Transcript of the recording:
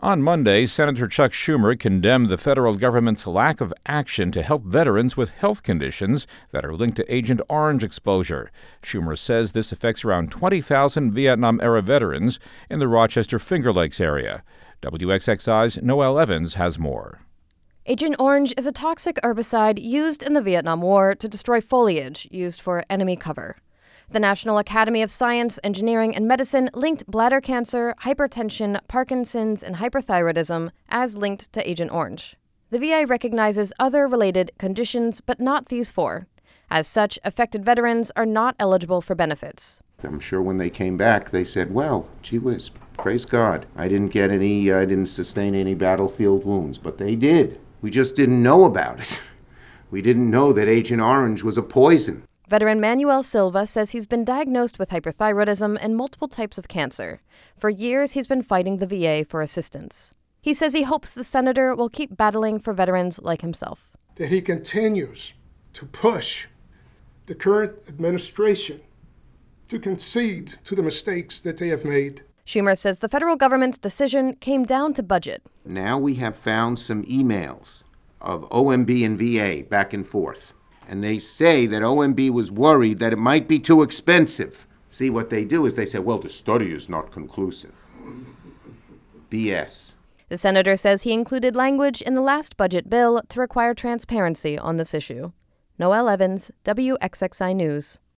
On Monday, Senator Chuck Schumer condemned the federal government's lack of action to help veterans with health conditions that are linked to Agent Orange exposure. Schumer says this affects around 20,000 Vietnam-era veterans in the Rochester Finger Lakes area. WXXI's Noelle Evans has more. Agent Orange is a toxic herbicide used in the Vietnam War to destroy foliage used for enemy cover. The National Academy of Science, Engineering, and Medicine linked bladder cancer, hypertension, Parkinson's, and hyperthyroidism as linked to Agent Orange. The VA recognizes other related conditions, but not these four. As such, affected veterans are not eligible for benefits. I'm sure when they came back, they said, well, gee whiz, praise God. I didn't sustain any battlefield wounds, but they did. We just didn't know about it. We didn't know that Agent Orange was a poison. Veteran Manuel Silva says he's been diagnosed with hyperthyroidism and multiple types of cancer. For years, he's been fighting the VA for assistance. He says he hopes the senator will keep battling for veterans like himself. That he continues to push the current administration to concede to the mistakes that they have made. Schumer says the federal government's decision came down to budget. Now we have found some emails of OMB and VA back and forth. And they say that OMB was worried that it might be too expensive. See, what they do is they say, well, the study is not conclusive. BS. The senator says he included language in the last budget bill to require transparency on this issue. Noelle Evans, WXXI News.